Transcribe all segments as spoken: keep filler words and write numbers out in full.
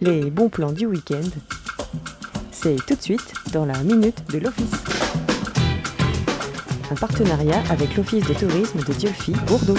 Les bons plans du week-end, c'est tout de suite dans la Minute de l'Office. Un partenariat avec l'Office de tourisme de Dieulefit, Bourdeaux.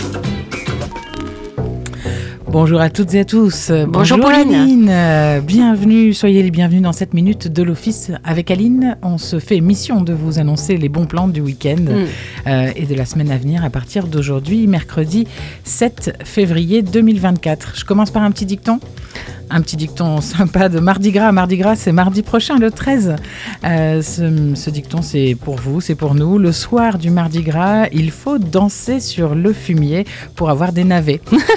Bonjour à toutes et à tous. Bonjour, Bonjour Pauline. Aline. Euh, bienvenue, soyez les bienvenus dans cette minute de l'Office. Avec Aline, on se fait mission de vous annoncer les bons plans du week-end mm. euh, et de la semaine à venir à partir d'aujourd'hui, mercredi sept février deux mille vingt-quatre. Je commence par un petit dicton. Un petit dicton sympa de Mardi Gras. Mardi Gras, c'est mardi prochain, le treize. Euh, ce, ce dicton, c'est pour vous, c'est pour nous. Le soir du Mardi Gras, il faut danser sur le fumier pour avoir des navets.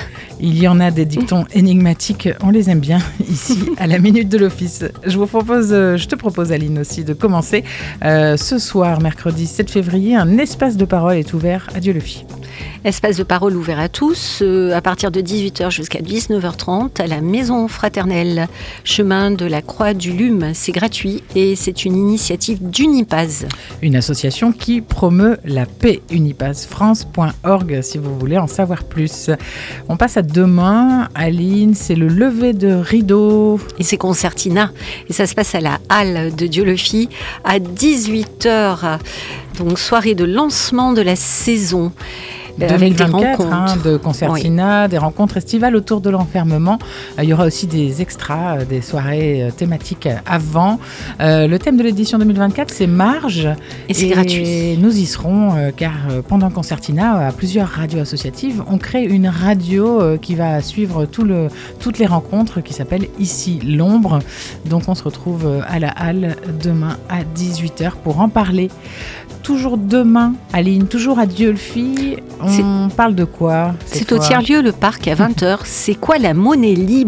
Il y en a des dictons énigmatiques, on les aime bien ici à la Minute de l'Office. Je vous propose, je te propose Aline aussi de commencer. Euh, ce soir, mercredi sept février, un espace de parole est ouvert à Dieulefit. Espace de parole ouvert à tous, euh, à partir de dix-huit heures jusqu'à dix-neuf heures trente, à la Maison Fraternelle, chemin de la Croix du Lume. C'est gratuit et c'est une initiative d'Unipaz. Une association qui promeut la paix, unipaz france point org si vous voulez en savoir plus. On passe à demain, Aline, c'est le lever de rideau. Et c'est Concertina, et ça se passe à la Halle de Dieulefit à dix-huit heures. Donc soirée de lancement de la saison. deux mille vingt-quatre, hein, de Concertina, oui. Des rencontres estivales autour de l'enfermement. Euh, il y aura aussi des extras, euh, des soirées euh, thématiques avant. Euh, le thème de l'édition deux mille vingt-quatre, c'est Marge. Et c'est et gratuit. Nous y serons, euh, car euh, pendant Concertina, à plusieurs radios associatives, on crée une radio euh, qui va suivre tout le, toutes les rencontres, qui s'appelle Ici l'ombre. Donc on se retrouve euh, à la Halle demain à dix-huit heures pour en parler. Toujours demain, Aline, toujours à Dieulefit. On c'est, parle de quoi C'est au tiers-lieu, le parc, à vingt heures. C'est quoi la monnaie libre ?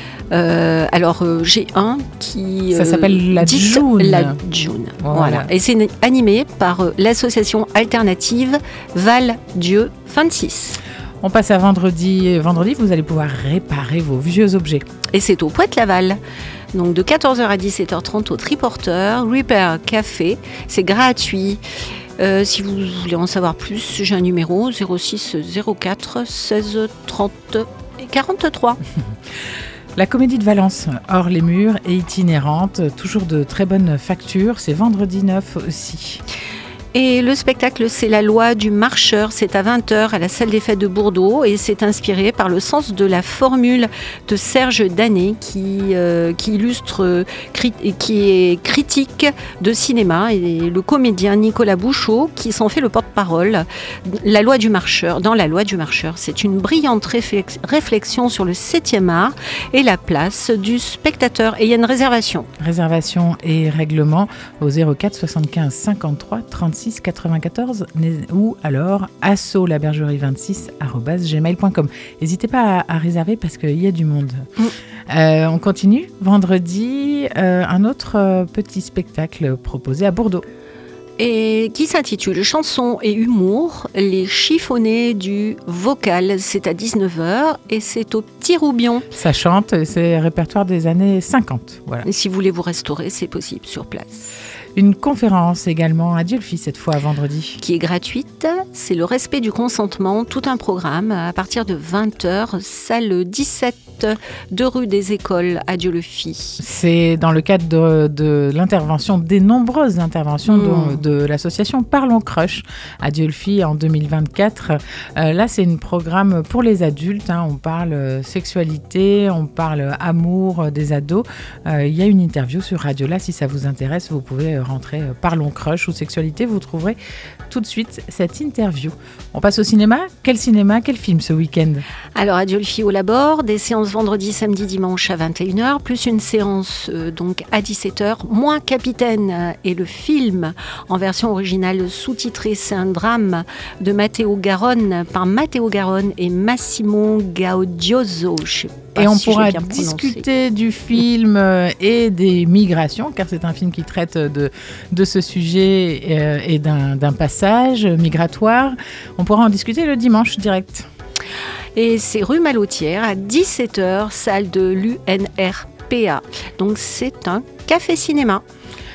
Euh, alors, euh, j'ai un qui... Ça euh, s'appelle la June. La June, voilà. voilà. Et c'est animé par euh, l'association alternative Val-Dieu vingt-six. On passe à vendredi. Vendredi, vous allez pouvoir réparer vos vieux objets. Et c'est au Poète-Laval. Donc de quatorze heures à dix-sept heures trente au Triporteur, Repair Café, c'est gratuit. Euh, si vous voulez en savoir plus, j'ai un numéro zéro six zéro quatre seize trente quarante-trois. La Comédie de Valence, hors les murs et itinérante, toujours de très bonne facture, c'est vendredi neuf aussi. Et le spectacle, c'est La Loi du Marcheur. C'est à vingt heures à la salle des fêtes de Bourdeaux et c'est inspiré par le sens de la formule de Serge Danet qui, euh, qui illustre et qui est critique de cinéma et le comédien Nicolas Bouchot qui s'en fait le porte-parole. La Loi du Marcheur, dans La Loi du Marcheur, c'est une brillante réflex- réflexion sur le septième art et la place du spectateur. Et il y a une réservation. Réservation et règlement au zéro quatre soixante-quinze cinquante-trois trente-six quatre-vingt-quatorze ou alors asso la bergerie vingt-six arobase gmail point com. N'hésitez pas à, à réserver parce qu'il y a du monde. Mm. Euh, on continue. Vendredi, euh, un autre euh, petit spectacle proposé à Bourdeaux. Et qui s'intitule Chansons et humour, les chiffonnés du vocal. C'est à dix-neuf heures et c'est au Petit Roubion. Ça chante, c'est répertoire des années cinquante. Voilà. Et si vous voulez vous restaurer, c'est possible sur place. Une conférence également à Dieulefit cette fois, vendredi. Qui est gratuite, c'est le respect du consentement, tout un programme à partir de vingt heures, salle dix-sept de rue des Écoles à Dieulefit. C'est dans le cadre de, de l'intervention, des nombreuses interventions mmh. de, de l'association Parlons Crush à Dieulefit en deux mille vingt-quatre. Euh, là, c'est un programme pour les adultes, hein. On parle sexualité, on parle amour des ados. Euh, il y a une interview sur Radio Là, si ça vous intéresse, vous pouvez rentrer euh, Parlons Crush ou sexualité, vous trouverez tout de suite cette interview. On passe au cinéma. Quel cinéma, quel film ce week-end ? Alors à Dieulefit au Labor, des séances vendredi, samedi, dimanche à vingt et une heures, plus une séance euh, donc à dix-sept heures. Moi, Capitaine euh, et le film en version originale sous-titrée, c'est un drame de Matteo Garonne par Matteo Garonne et Massimo Gaudioso. Je sais pas et on si pourra discuter du film euh, et des migrations, car c'est un film qui traite de, de ce sujet euh, et d'un, d'un passage migratoire. On pourra en discuter le dimanche direct. Et c'est rue Malotière à dix-sept heures, salle de l'U N R P A. Donc c'est un café-cinéma.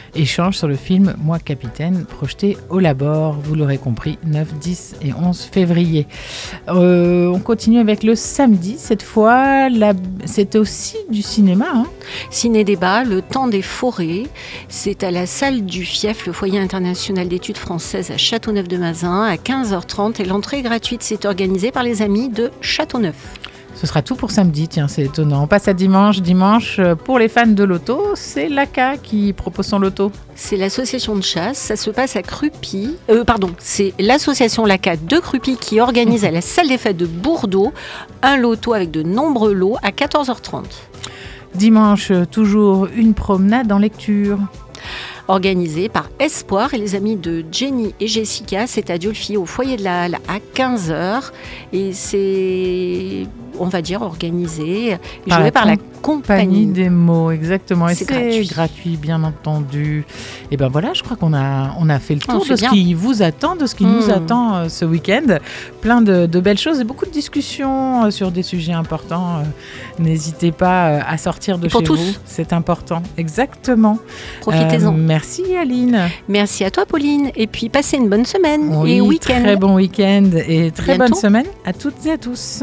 échange sur le film Moi Capitaine, projeté au Labor, vous l'aurez compris, neuf, dix et onze février. Euh, on continue avec le samedi, cette fois, la... c'est aussi du cinéma. Hein. Ciné-débat, Le Temps des Forêts, c'est à la salle du Fief, le Foyer international d'études françaises à Châteauneuf-de-Mazin, à quinze heures trente, et l'entrée est gratuite, c'est organisé par les amis de Châteauneuf. Ce sera tout pour samedi, tiens, c'est étonnant. On passe à dimanche. Dimanche, pour les fans de loto, c'est l'A C A qui propose son loto. C'est l'association de chasse, ça se passe à Crupy. Euh, pardon, c'est l'association l'A C A de Crupy qui organise à la salle des fêtes de Bourdeau un loto avec de nombreux lots à quatorze heures trente. Dimanche, toujours une promenade en lecture. Organisé par Espoir et les amis de Jenny et Jessica, c'est à Diolfi au foyer de la Halle à quinze heures et c'est, on va dire, organisé, par joué la par la compagnie des mots, exactement. Et c'est, c'est gratuit. gratuit, bien entendu. Et ben voilà, je crois qu'on a, on a fait le tour oh, de ce bien. qui vous attend, de ce qui mmh. nous attend euh, ce week-end. Plein de, de belles choses et beaucoup de discussions euh, sur des sujets importants. Euh, n'hésitez pas euh, à sortir de pour chez tous. vous. C'est important, exactement. Profitez-en. Euh, merci Aline. Merci à toi Pauline. Et puis passez une bonne semaine oui, et week-end. Très bon week-end et très Bientôt. bonne semaine à toutes et à tous.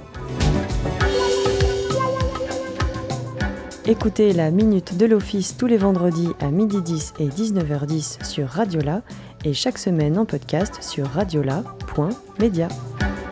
Écoutez la Minute de l'Office tous les vendredis à midi dix et dix-neuf heures dix sur Radiola et chaque semaine en podcast sur radiola point media.